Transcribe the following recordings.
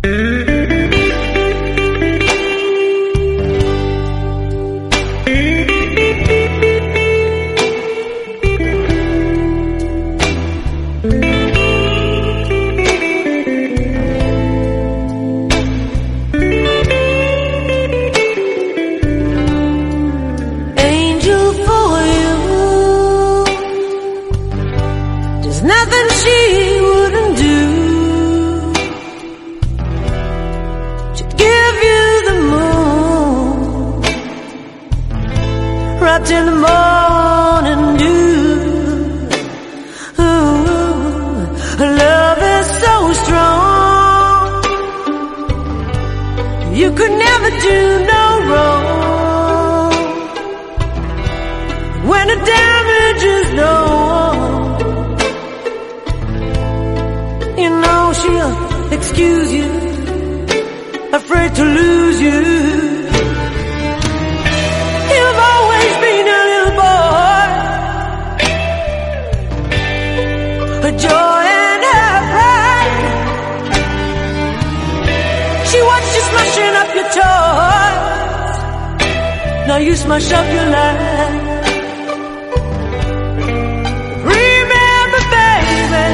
Nothing she wouldn't do to give you the moon, wrapped in the morning dew. Ooh, her love is so strong, you could never do no wrong when the damage is done. You know she'll excuse you, afraid to lose you. You've always been a little boy, her joy and her pride. She watched you smashing up your toys, now you smash up your life. Remember, baby,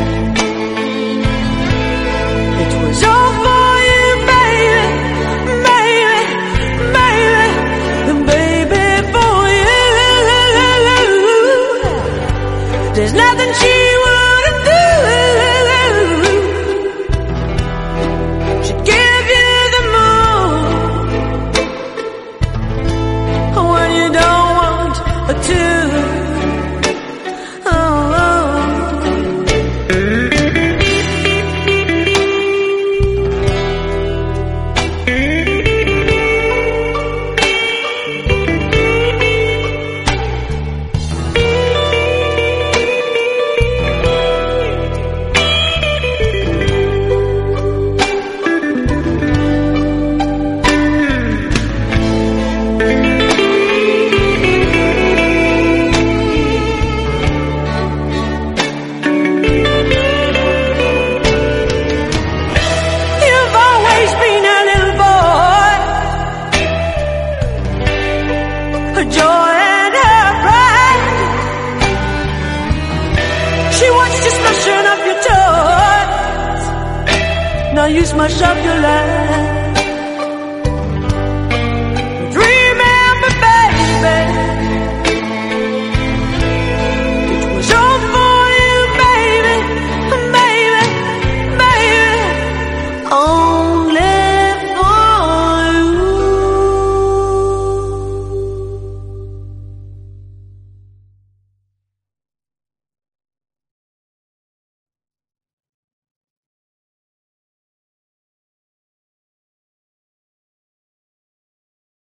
it was all for you, baby, baby, baby, and baby, for you. There's nothing she wouldn't do. She'd give you the moon when you don't want her to. Her joy and her pride. She watched you smashing up your toys, now you smash up your life.